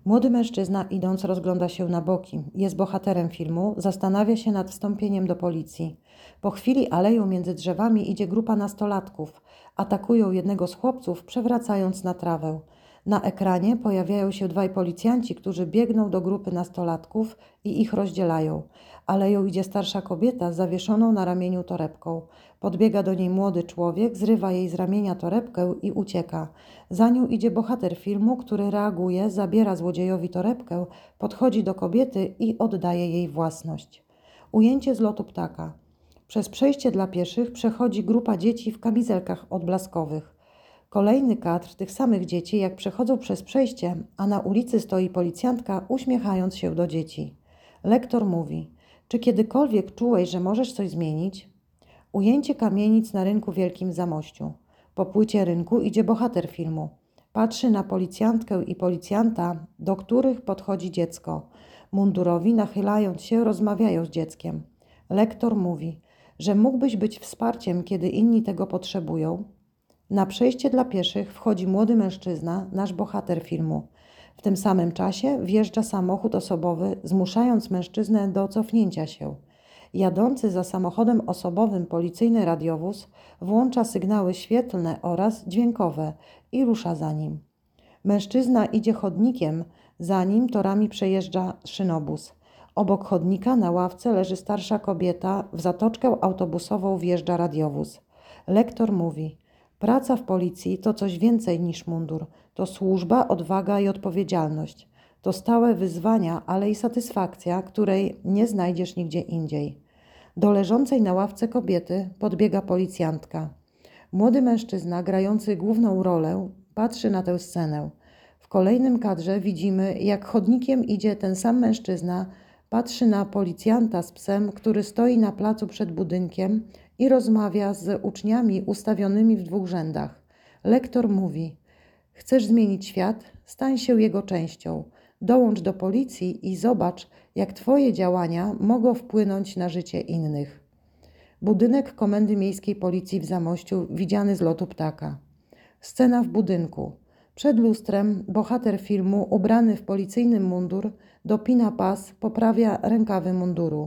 Młody mężczyzna, idąc, rozgląda się na boki. Jest bohaterem filmu, zastanawia się nad wstąpieniem do policji. Po chwili aleją między drzewami idzie grupa nastolatków. Atakują jednego z chłopców, przewracając na trawę. Na ekranie pojawiają się dwaj policjanci, którzy biegną do grupy nastolatków i ich rozdzielają. Aleją idzie starsza kobieta z zawieszoną na ramieniu torebką. Podbiega do niej młody człowiek, zrywa jej z ramienia torebkę i ucieka. Za nią idzie bohater filmu, który reaguje, zabiera złodziejowi torebkę, podchodzi do kobiety i oddaje jej własność. Ujęcie z lotu ptaka. Przez przejście dla pieszych przechodzi grupa dzieci w kamizelkach odblaskowych. Kolejny kadr tych samych dzieci, jak przechodzą przez przejście, a na ulicy stoi policjantka, uśmiechając się do dzieci. Lektor mówi: czy kiedykolwiek czułeś, że możesz coś zmienić? Ujęcie kamienic na rynku wielkim w Zamościu. Po płycie rynku idzie bohater filmu. Patrzy na policjantkę i policjanta, do których podchodzi dziecko. Mundurowi, nachylając się, rozmawiają z dzieckiem. Lektor mówi, że mógłbyś być wsparciem, kiedy inni tego potrzebują. Na przejście dla pieszych wchodzi młody mężczyzna, nasz bohater filmu. W tym samym czasie wjeżdża samochód osobowy, zmuszając mężczyznę do cofnięcia się. Jadący za samochodem osobowym policyjny radiowóz włącza sygnały świetlne oraz dźwiękowe i rusza za nim. Mężczyzna idzie chodnikiem, za nim torami przejeżdża szynobus. Obok chodnika na ławce leży starsza kobieta, w zatoczkę autobusową wjeżdża radiowóz. Lektor mówi: praca w policji to coś więcej niż mundur. To służba, odwaga i odpowiedzialność. To stałe wyzwania, ale i satysfakcja, której nie znajdziesz nigdzie indziej. Do leżącej na ławce kobiety podbiega policjantka. Młody mężczyzna, grający główną rolę, patrzy na tę scenę. W kolejnym kadrze widzimy, jak chodnikiem idzie ten sam mężczyzna, patrzy na policjanta z psem, który stoi na placu przed budynkiem i rozmawia z uczniami ustawionymi w dwóch rzędach. Lektor mówi: chcesz zmienić świat? Stań się jego częścią. Dołącz do policji i zobacz, jak twoje działania mogą wpłynąć na życie innych. Budynek Komendy Miejskiej Policji w Zamościu, widziany z lotu ptaka. Scena w budynku. Przed lustrem bohater filmu, ubrany w policyjny mundur, dopina pas, poprawia rękawy munduru.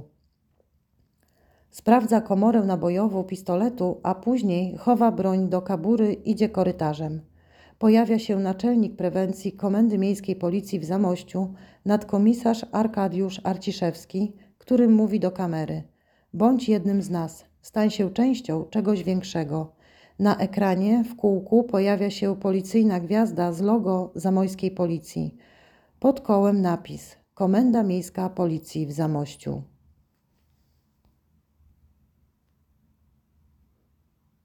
Sprawdza komorę nabojową pistoletu, a później chowa broń do kabury, idzie korytarzem. Pojawia się naczelnik prewencji Komendy Miejskiej Policji w Zamościu, nadkomisarz Arkadiusz Arciszewski, który mówi do kamery: bądź jednym z nas, stań się częścią czegoś większego. Na ekranie w kółku pojawia się policyjna gwiazda z logo Zamojskiej Policji. Pod kołem napis: Komenda Miejska Policji w Zamościu.